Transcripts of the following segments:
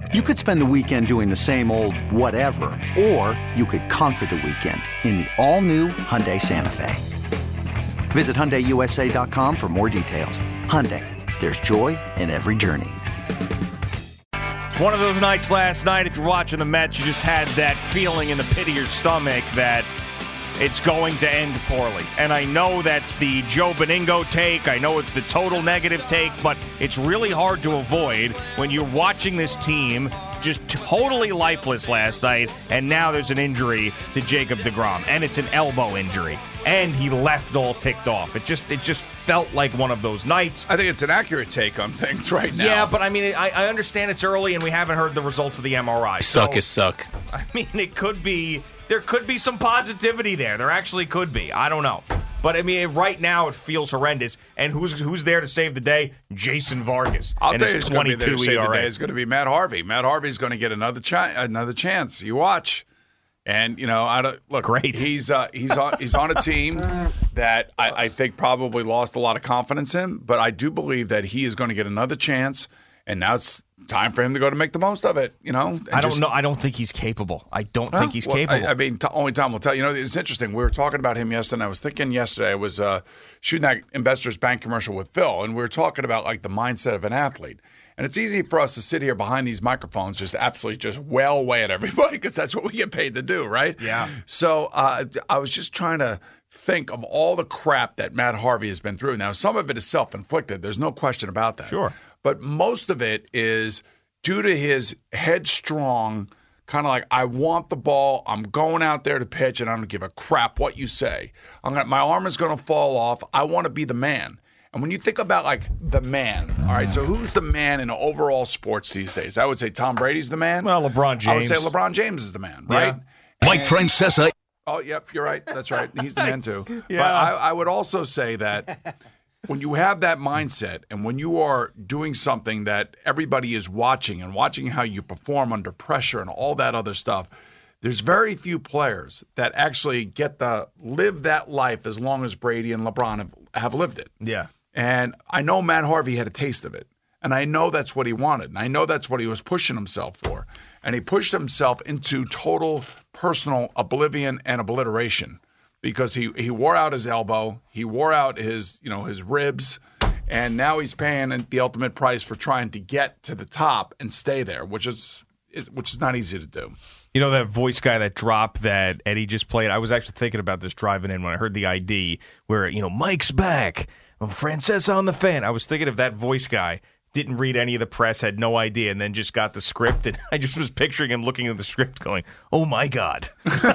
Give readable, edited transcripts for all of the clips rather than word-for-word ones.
You could spend the weekend doing the same old whatever, or you could conquer the weekend in the all-new Hyundai Santa Fe. Visit HyundaiUSA.com for more details. Hyundai, there's joy in every journey. It's one of those nights last night, if you're watching the Mets, you just had that feeling in the pit of your stomach that it's going to end poorly. And I know that's the Joe Beningo take. I know it's the total negative take, but it's really hard to avoid when you're watching this team just totally lifeless last night, and now there's an injury to Jacob deGrom, and it's an elbow injury, and he left all ticked off. It just felt like one of those nights. I think it's an accurate take on things right now. Yeah, but I mean, I understand it's early, and we haven't heard the results of the MRI. Suck. I mean, it could be... There could be some positivity there. There actually could be. I don't know. But, I mean, right now it feels horrendous. And who's there to save the day? Jason Vargas. I'll tell you his who's going to be there to save the ERA. day is going to be Matt Harvey. Matt Harvey's going to get another chance. You watch. And, you know, look, great. He's on a team that I think probably lost a lot of confidence in. But I do believe that he is going to get another chance. And now it's time for him to go to make the most of it, you know? I don't know. I don't think he's capable. I don't think he's capable. I mean, only time will tell. You know, it's interesting. We were talking about him yesterday, and I was thinking yesterday I was shooting that Investors Bank commercial with Phil, and we were talking about, like, the mindset of an athlete. And it's easy for us to sit here behind these microphones just absolutely just wail away at everybody because that's what we get paid to do, right? Yeah. So I was just trying to think of all the crap that Matt Harvey has been through. Now, some of it is self-inflicted. There's no question about that. Sure. But most of it is due to his headstrong, kind of like, I want the ball, I'm going out there to pitch, and I don't give a crap what you say. My arm is going to fall off. I want to be the man. And when you think about, like, the man, all right, so who's the man in overall sports these days? I would say Tom Brady's the man. Well, LeBron James. I would say LeBron James is the man, right? Yeah. Mike Francesa. Oh, yep, you're right. That's right. He's the man, too. Yeah. But I would also say that when you have that mindset and when you are doing something that everybody is watching and watching how you perform under pressure and all that other stuff, there's very few players that actually get to live that life as long as Brady and LeBron have lived it. Yeah. And I know Matt Harvey had a taste of it. And I know that's what he wanted. And I know that's what he was pushing himself for. And he pushed himself into total personal oblivion and obliteration because he wore out his elbow, he wore out his ribs, and now he's paying the ultimate price for trying to get to the top and stay there, which is not easy to do. You know that voice guy that drop that Eddie just played? I was actually thinking about this driving in when I heard the ID where, Mike's back. Francesa on the fan. I was thinking of that voice guy. Didn't read any of the press, had no idea, and then just got the script. And I just was picturing him looking at the script going, oh, my God.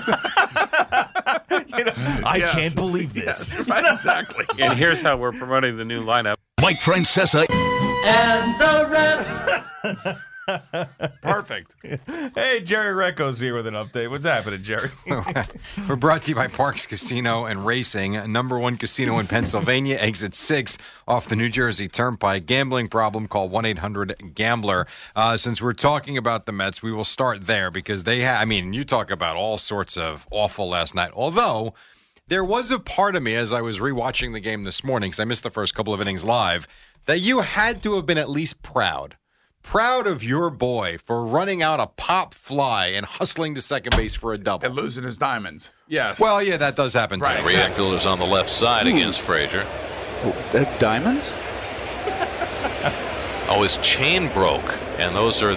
I can't believe this. Yes, right, exactly. And here's how we're promoting the new lineup. Mike Francesa. And the rest. Perfect. Hey, Jerry Recco's here with an update. What's happening, Jerry? We're brought to you by Parks Casino and Racing, #1 casino in Pennsylvania, exit 6 off the New Jersey Turnpike. Gambling problem, call 1-800-GAMBLER. Since we're talking about the Mets, we will start there because you talk about all sorts of awful last night. Although, there was a part of me as I was rewatching the game this morning, because I missed the first couple of innings live, that you had to have been at least proud. Proud of your boy for running out a pop fly and hustling to second base for a double. And losing his diamonds. Yes. Well, yeah, that does happen too. Right. Three outfielders on the left side against Frazier. Oh, that's diamonds? His chain broke, and those are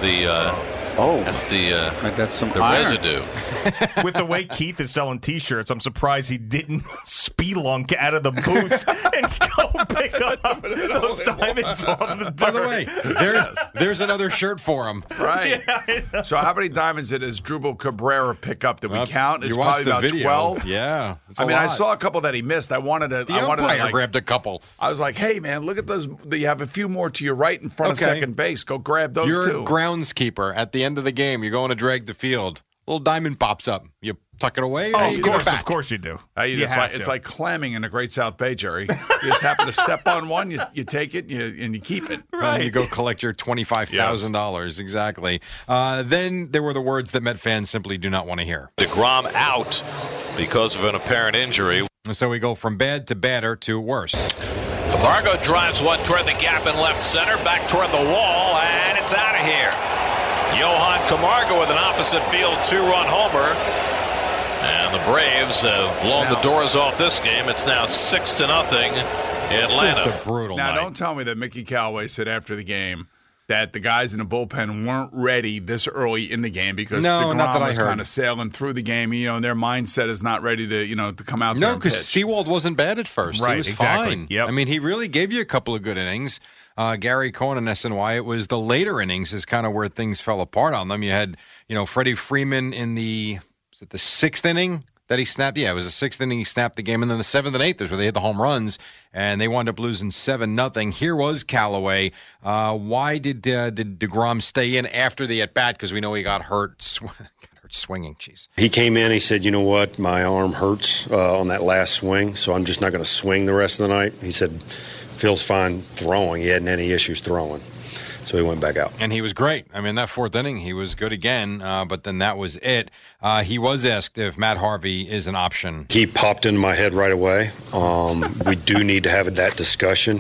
that's some the iron. residue. With the way Keith is selling T-shirts, I'm surprised he didn't spelunk out of the booth and go pick up those diamonds off the dirt. By the way, there's another shirt for him. Right. Yeah, so how many diamonds did Asdrubal Cabrera pick up? Did we count? It's you watched probably the about video. 12. Yeah. I saw a couple that he missed. I wanted to. The umpire grabbed a couple. I was like, hey, man, look at those. You have a few more to your right in front of second base. Go grab those You're too. a groundskeeper at the end of the game. You're going to drag the field. Little diamond pops up. You tuck it away. Oh, of course you do. It's like clamming in the Great South Bay, Jerry. You just happen to step on one, you take it, and you keep it. Right. And you go collect your $25,000. Exactly. Then there were the words that Met fans simply do not want to hear. deGrom out because of an apparent injury. So we go from bad to badder to worse. Camargo drives one toward the gap in left center, back toward the wall, and it's out of here. Johan Camargo with an opposite field 2-run homer. And the Braves have blown the doors off this game. It's now 6-0 Atlanta. Just a brutal Now, night. don't tell me that Mickey Callaway said after the game that the guys in the bullpen weren't ready this early in the game because No, not that DeGrom I was heard. kind of sailing through the game. And their mindset is not ready to, to come out there No, and because pitch. Seawald wasn't bad at first. Right, He was exactly. fine. Yep. I mean, he really gave you a couple of good innings. Gary Cohen and SNY, it was the later innings is kind of where things fell apart on them. You had, Freddie Freeman in the 6th inning that he snapped. Yeah, it was the 6th inning he snapped the game. And then the 7th and 8th is where they hit the home runs, and they wound up losing 7-0. Here was Callaway. Why did DeGrom stay in after the at-bat? Because we know he got hurt. Swinging, jeez. He came in, he said, you know what, my arm hurts on that last swing, so I'm just not going to swing the rest of the night. He said, feels fine throwing. He hadn't any issues throwing. So he went back out. And he was great. I mean, that 4th inning, he was good again, but then that was it. He was asked if Matt Harvey is an option. He popped into my head right away. We do need to have that discussion.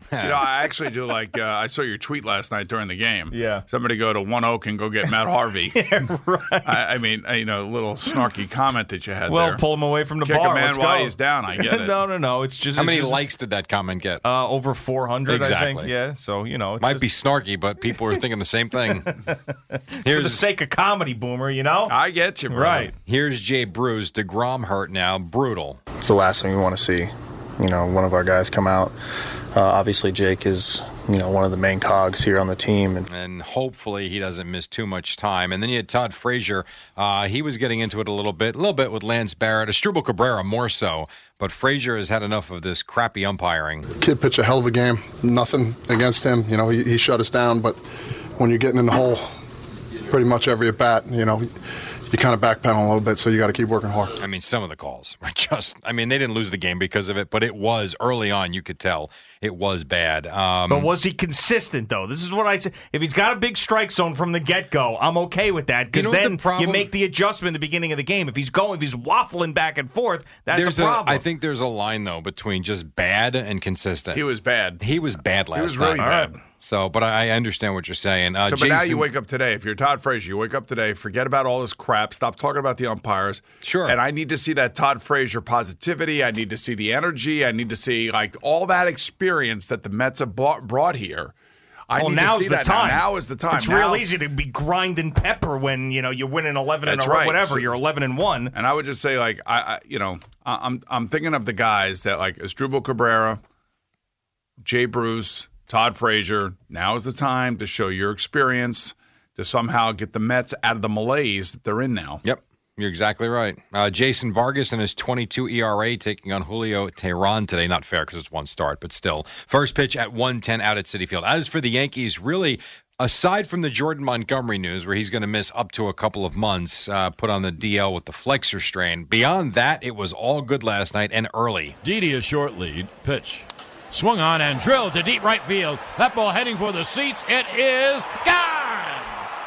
I actually do like, I saw your tweet last night during the game. Yeah. Somebody go to One Oak and go get Matt Harvey. Yeah, right. I mean, a little snarky comment that you had Well, there. pull him away from the Kick bar. a man Let's while go. he's down. I get it. No. It's just How many just, likes did that comment get? over 400, I Exactly. think. Yeah, so, it's Might be snarky, but people are thinking the same thing. for the sake of comedy, Boomer, I get you, bro. Right. Here's Jay Bruce. DeGrom hurt now. Brutal. It's the last thing we want to see. One of our guys come out. Obviously, Jake is, one of the main cogs here on the team. And hopefully he doesn't miss too much time. And then you had Todd Frazier. He was getting into it a little bit with Lance Barrett. Asdrubal Cabrera more so. But Frazier has had enough of this crappy umpiring. Kid pitched a hell of a game. Nothing against him. He shut us down. But when you're getting in the hole pretty much every at bat, you kind of backpedal a little bit, so you got to keep working hard. I mean, some of the calls were they didn't lose the game because of it, but it was early on. You could tell it was bad. But was he consistent, though? This is what I said. If he's got a big strike zone from the get-go, I'm okay with that, because then you make the adjustment at the beginning of the game. If he's waffling back and forth, that's a problem. I think there's a line, though, between just bad and consistent. He was bad. He was bad last night. He was really bad. Right. So, but I understand what you're saying. But now you wake up today. If you're Todd Frazier, you wake up today, forget about all this crap. Stop talking about the umpires. Sure. And I need to see that Todd Frazier positivity. I need to see the energy. I need to see all that experience that the Mets have brought here. I need to see that time. Now is the time. It's real easy to be grinding pepper when you're winning 11 That's in a row, right. whatever. So, you're 11-1. And I would just say, I'm thinking of the guys that Asdrubal Cabrera, Jay Bruce, Todd Frazier. Now is the time to show your experience to somehow get the Mets out of the malaise that they're in now. Yep, you're exactly right. Jason Vargas and his 22 ERA taking on Julio Teheran today. Not fair because it's one start, but still. First pitch at 1:10 out at Citi Field. As for the Yankees, really, aside from the Jordan Montgomery news where he's going to miss up to a couple of months, put on the DL with the flexor strain, beyond that, it was all good last night and early. Didi a short lead. Pitch. Swung on and drilled to deep right field. That ball heading for the seats. It is gone!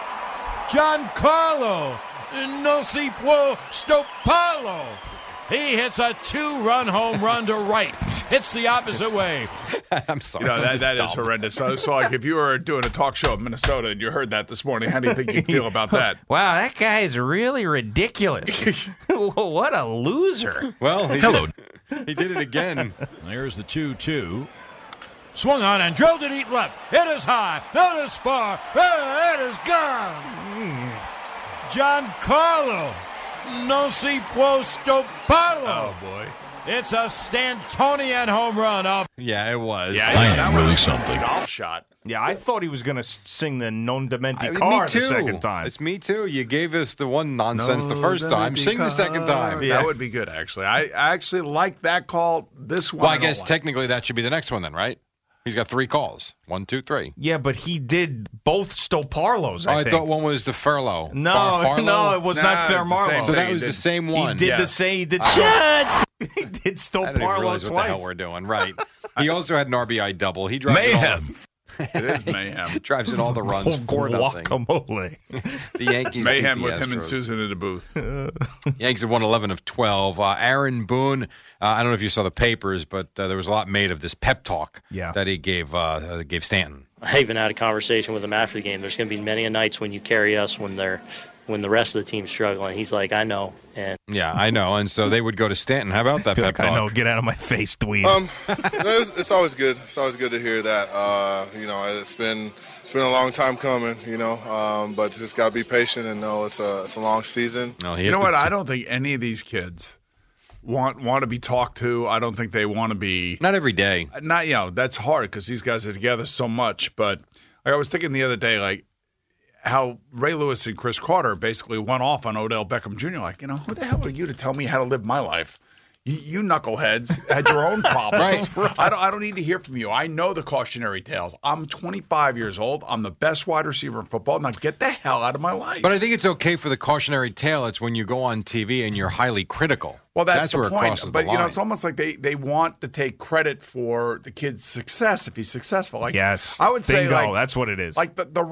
Giancarlo No si può stopparlo. He hits a 2-run home run to right. Hits the opposite way. I'm sorry. That is horrendous. So if you were doing a talk show in Minnesota and you heard that this morning, how do you think you'd feel about that? Wow, that guy is really ridiculous. What a loser. Well, hello. He did it again. There's the 2-2. Swung on and drilled to deep left. It is high. It is far. It is gone. Giancarlo. No si può stopparlo. Oh, boy. It's a Stantonian home run. Yeah, it was. Yeah, I am really something. Golf shot. Yeah, I thought he was going to sing the Non Dementi Car the second time. It's me too. You gave us the one nonsense the first time. Sing the second time. Yeah. That would be good, actually. I actually like that call. This one. Well, I guess technically that should be the next one then, right? He's got 3 calls. 1, 2, 3. Yeah, but he did both Stoparlos, I think. I thought one was the Furlow. No, Farlow? it was not Fairmarlo. So that was the same one. He did the same. He did he did I didn't Stoparlo realize twice. what the hell we're doing. Right. He also had an RBI double. He dropped Mayhem. It is mayhem. Drives in all the runs, 4-0. Guacamole. The Yankees mayhem beat the with him and Astros. Susan in the booth. Yankees have won 11 of 12. Aaron Boone, I don't know if you saw the papers, but there was a lot made of this pep talk that he gave Stanton. I even had a conversation with him after the game. There's going to be many nights when you carry us when the rest of the team's struggling. He's like, I know. And yeah, I know. And so they would go to Stanton. How about that pep talk? I know. Get out of my face, dweeb. It's always good. It's always good to hear that. It's been a long time coming, but just got to be patient and know it's a long season. No, you know what? I don't think any of these kids want to be talked to. I don't think they want to be. Not every day. That's hard because these guys are together so much. But I was thinking the other day, like, how Ray Lewis and Chris Carter basically went off on Odell Beckham Jr. Like, who the hell are you to tell me how to live my life? You knuckleheads had your own problems. Right. I don't need to hear from you. I know the cautionary tales. I'm 25 years old. I'm the best wide receiver in football. Now get the hell out of my life. But I think it's okay for the cautionary tale. It's when you go on TV and you're highly critical. Well, that's the where point. It crosses but the line. it's almost like they want to take credit for the kid's success if he's successful. Like, yes, I would say bingo, that's what it is. Like the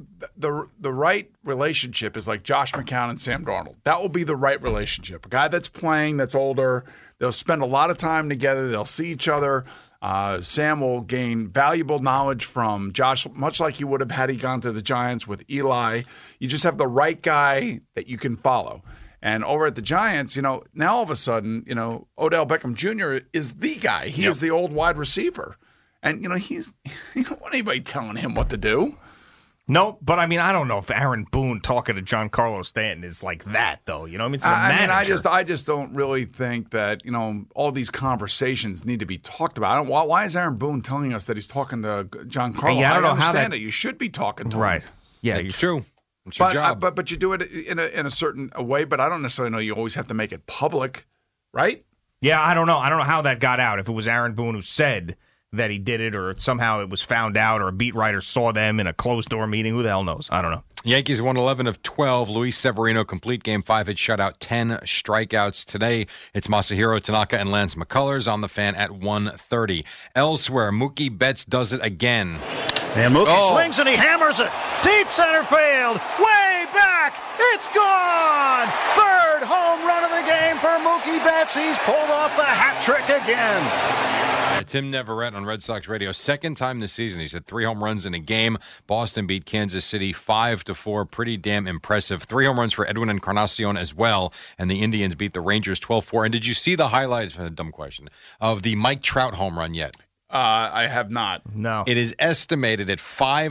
right relationship is like Josh McCown and Sam Darnold. That will be the right relationship. A guy that's playing, that's older. They'll spend a lot of time together. They'll see each other. Sam will gain valuable knowledge from Josh, much like he would have had he gone to the Giants with Eli. You just have the right guy that you can follow. And over at the Giants, now all of a sudden, Odell Beckham Jr. is the guy. He is the old wide receiver. And, he don't want anybody telling him what to do. No, but I don't know if Aaron Boone talking to Giancarlo Stanton is like that, though. It's the manager. I just don't really think that all these conversations need to be talked about. Why is Aaron Boone telling us that he's talking to Giancarlo? Yeah, I don't know understand how that, it. You should be talking to him. Right. Yeah, it's true. It's your job. But you do it in a certain way. But I don't necessarily know you always have to make it public, right? Yeah, I don't know. I don't know how that got out. If it was Aaron Boone who said that he did it, or somehow it was found out, or a beat writer saw them in a closed-door meeting. Who the hell knows? I don't know. Yankees won 11 of 12. Luis Severino, complete game, 5-hit shutout, 10 strikeouts. Today, it's Masahiro Tanaka and Lance McCullers on the Fan at 1:30. Elsewhere, Mookie Betts does it again. And Mookie swings and he hammers it. Deep center field. Way back. It's gone. Third home run of the game for Mookie Betts. He's pulled off the hat trick again. Tim Neverett on Red Sox Radio. Second time this season. He's had 3 home runs in a game. Boston beat Kansas City 5-4. Pretty damn impressive. 3 home runs for Edwin Encarnacion as well. And the Indians beat the Rangers 12-4. And did you see the highlights? A dumb question. Of the Mike Trout home run yet? I have not. No. It is estimated at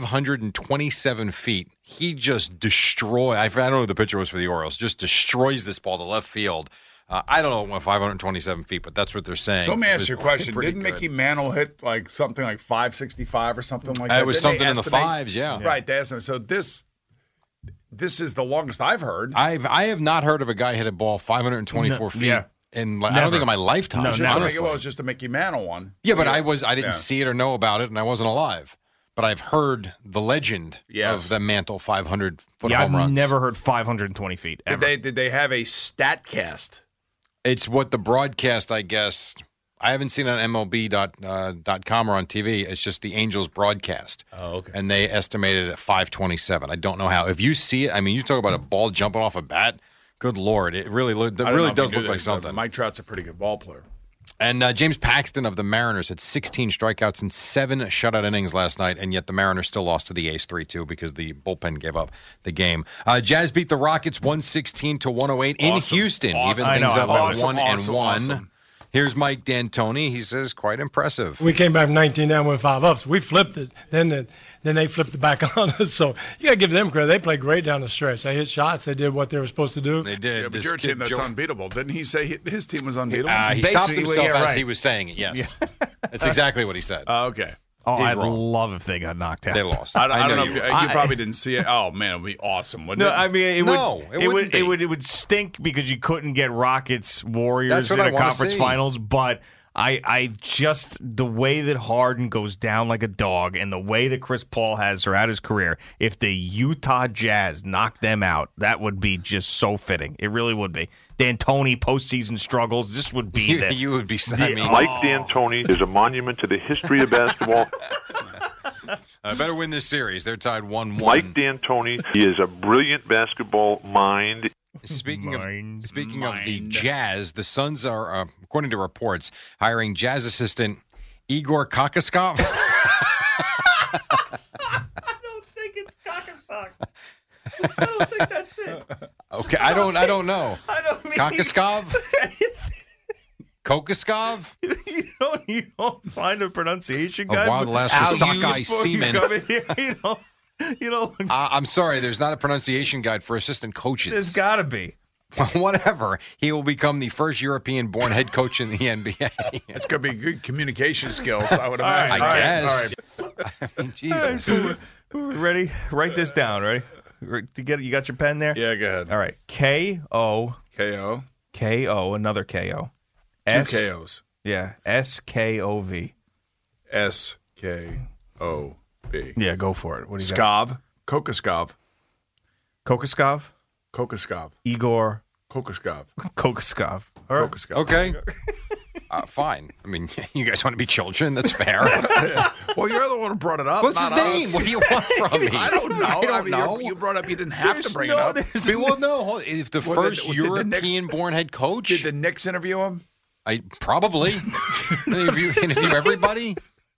527 feet. He just destroyed. I don't know who the pitcher was for the Orioles. Just destroys this ball to left field. I don't know what 527 feet, but that's what they're saying. So let me ask you a question. Didn't good. Mickey Mantle hit like something like 565 or something like that? It was Didn't something they in the estimate? fives, yeah. Right. They estimate. So this is the longest I've heard. I have not heard of a guy hit a ball 524 feet. Yeah. I don't think in my lifetime. No, I never. think it was just a Mickey Mantle one. Yeah, but I didn't see it or know about it, and I wasn't alive. But I've heard the legend of the Mantle 500-foot home runs. I've never heard 520 feet, ever. Did they have a StatCast? It's what the broadcast, I guess. I haven't seen it on MLB.com or on TV. It's just the Angels broadcast. Oh, okay. And they estimated it at 527. I don't know how. If you see it, you talk about a ball jumping off a bat. Good Lord, it really does look like something. Mike Trout's a pretty good ball player. And James Paxton of the Mariners had 16 strikeouts and 7 shutout innings last night, and yet the Mariners still lost to the A's 3-2 because the bullpen gave up the game. Jazz beat the Rockets 116-108 in Houston, even things up at 1-1. Awesome. Here's Mike D'Antoni. He says, quite impressive. We came back 19 down with 5 ups. We flipped it. Then they flipped it back on us. So you got to give them credit. They played great down the stretch. They hit shots. They did what they were supposed to do. They did. Yeah, but your team, that's unbeatable. Didn't he say his team was unbeatable? He stopped himself as he was saying it, yes. Yeah. That's exactly what he said. Okay. Oh, I'd love if they got knocked out. They lost. I don't know. You probably didn't see it. Oh man, it would be awesome, wouldn't it? It would stink because you couldn't get Rockets Warriors in a conference finals. But I just the way that Harden goes down like a dog, and the way that Chris Paul has throughout his career, if the Utah Jazz knocked them out, that would be just so fitting. It really would be. D'Antoni postseason struggles. This would be you would be. Mike D'Antoni is a monument to the history of basketball. Better win this series. They're tied 1-1. Mike D'Antoni, he is a brilliant basketball mind. Speaking of the Jazz, the Suns are, according to reports, hiring Jazz assistant Igor Kokoskov. I don't think it's Kokoskov. I don't think that's it. Okay, I don't know. I don't mean Kokoskov? Kokoskov? You don't find a pronunciation Of guide Wild Alaska sockeye seaman. I'm sorry, there's not a pronunciation guide for assistant coaches. There's got to be. Whatever. He will become the first European-born head coach in the NBA. It's going to be good communication skills, I would imagine. I guess. All right. I mean, Jesus. Ready? Write this down, ready? You got your pen there? Yeah, go ahead. All right. K-O. K-O. K-O, another K-O. Two K-Os. Yeah, S-K-O-V. S-K-O-V. Yeah, go for it. What do you got? Skov. Kokoskov. Kokoskov? Kokoskov. Igor. Kokoskov. Kokoskov. All right. Kokoskov. Okay. Fine. I mean, you guys want to be children. That's fair. Well, you're the one who brought it up. What's his not name? us. What do you want from me? I don't know. I don't know. You brought up you didn't have to bring it up. Well, no. If the first European-born head coach. Did the Knicks interview him? I probably. interview everybody.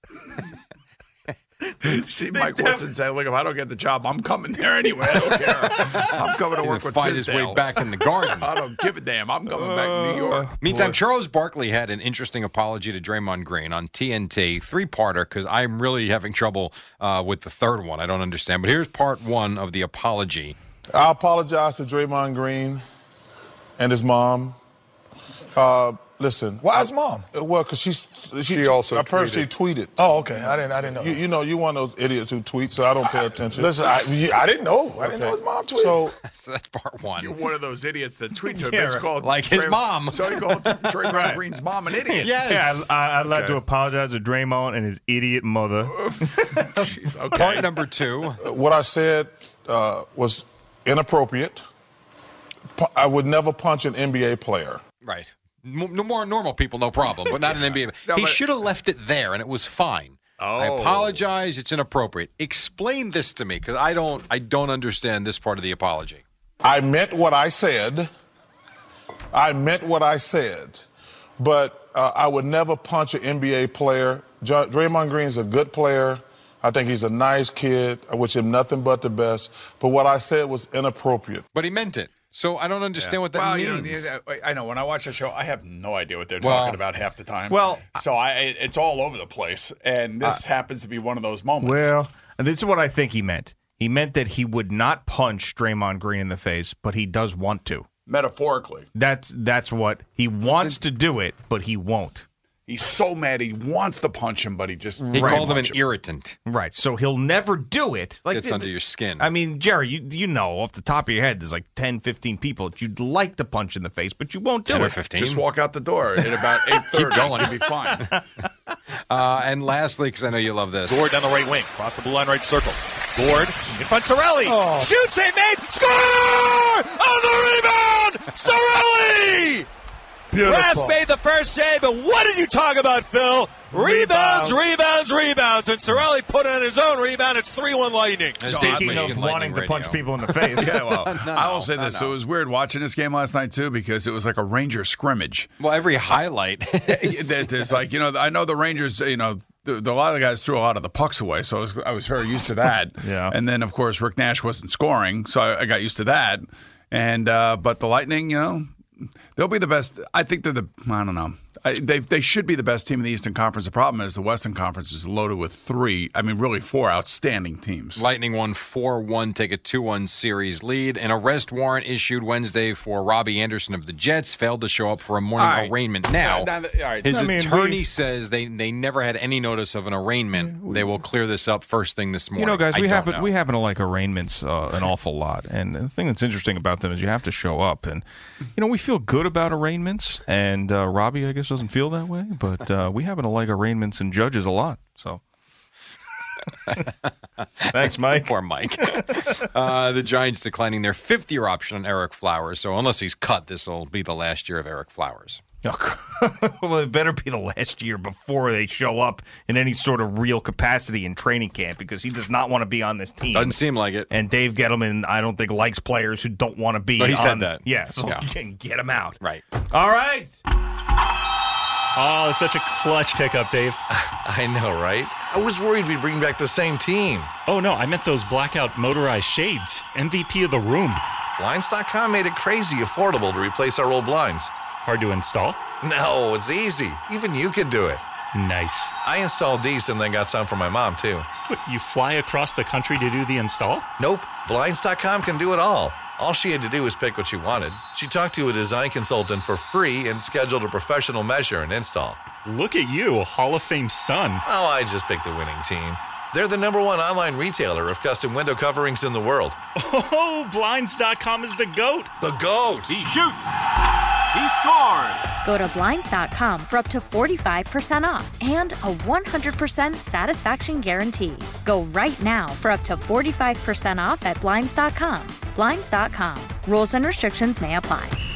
See Mike Woodson say, look, if I don't get the job, I'm coming there anyway. I don't care. I'm coming to work with find his way back in the garden. I don't give a damn. I'm coming back to New York. Meantime, Charles Barkley had an interesting apology to Draymond Green on TNT, three-parter, because I'm really having trouble with the third one. I don't understand. But here's part one of the apology. I apologize to Draymond Green and his mom. Listen. Why his mom? Well, because she also I heard she tweeted. Oh, okay. I didn't know. You know, you one of those idiots who tweet, so I don't pay attention. Listen, I didn't know. I didn't know his mom tweeted. So that's part one. You're one of those idiots that tweets a Yeah, bitch called like his mom. So he called Draymond Green's mom an idiot. Yes. Yeah, I'd like to apologize to Draymond and his idiot mother. Jeez, okay. Part number two. What I said was inappropriate. I would never punch an NBA player. Right. More normal people, no problem, but not an NBA. He should have left it there, and it was fine. I apologize. It's inappropriate. Explain this to me, because I don't understand this part of the apology. I meant what I said. But I would never punch an NBA player. Draymond Green's a good player. I think he's a nice kid. I wish him nothing but the best. But what I said was inappropriate. But he meant it. So I don't understand what that means. I know when I watch that show, I have no idea what they're talking about half the time. Well, so it's all over the place, and this happens to be one of those moments. Well, and this is what I think he meant. He meant that he would not punch Draymond Green in the face, but he does want to. Metaphorically. That's what he wants to do it, but he won't. He's so mad he wants to punch him, but he called him an irritant. Right, so he'll never do it. Gets under your skin. I mean, Jerry, you know off the top of your head, there's like 10, 15 people that you'd like to punch in the face, but you won't do 10 it. or 15. Just walk out the door at about 8:30. Keep going. You'll be fine. And lastly, because I know you love this. Gord down the right wing, across the blue line right circle. Gord in front, Cirelli. Shoots, save made, score! On the rebound, Cirelli! Rask made the first save, but what did you talk about, Phil? Rebounds. And Cirelli put in his own rebound. It's 3-1 Lightning. Speaking of wanting to punch people in the face. Yeah, well, I will say this. So it was weird watching this game last night, too, because it was like a Ranger scrimmage. Well, every highlight. There's like, I know the Rangers, a lot of the guys threw a lot of the pucks away, so I was very used to that. Yeah. And then, of course, Rick Nash wasn't scoring, so I got used to that. And but the Lightning, they'll be the best. I think they're I don't know. They should be the best team in the Eastern Conference. The problem is the Western Conference is loaded with four outstanding teams. Lightning won 4-1, take a 2-1 series lead. An arrest warrant issued Wednesday for Robbie Anderson of the Jets. Failed to show up for a morning arraignment. Now, his attorney says they never had any notice of an arraignment. They will clear this up first thing this morning. Guys, we happen to like arraignments an awful lot. And the thing that's interesting about them is you have to show up. And, we feel good about arraignments. And Robbie, I guess, doesn't feel that way, but we happen to like arraignments and judges a lot. So, thanks, Mike. Poor Mike. The Giants declining their 5th-year option on Eric Flowers. So, unless he's cut, this will be the last year of Eric Flowers. Well, it better be the last year before they show up in any sort of real capacity in training camp because he does not want to be on this team. Doesn't seem like it. And Dave Gettleman, I don't think, likes players who don't want to be No, he on. said that. Yeah, so Yeah. get him out. Right. All right. Oh, it's such a clutch pickup, Dave. I know, right? I was worried we'd bring back the same team. Oh, no, I meant those blackout motorized shades. MVP of the room. Blinds.com made it crazy affordable to replace our old blinds. Hard to install? No, it's easy. Even you could do it. Nice. I installed these and then got some for my mom, too. What, you fly across the country to do the install? Nope. Blinds.com can do it all. All she had to do was pick what she wanted. She talked to a design consultant for free and scheduled a professional measure and install. Look at you, a Hall of Fame son. Oh, I just picked the winning team. They're the #1 online retailer of custom window coverings in the world. Oh, Blinds.com is the GOAT. The GOAT! He shoots. He scored. Go to Blinds.com for up to 45% off and a 100% satisfaction guarantee. Go right now for up to 45% off at Blinds.com. Blinds.com. Rules and restrictions may apply.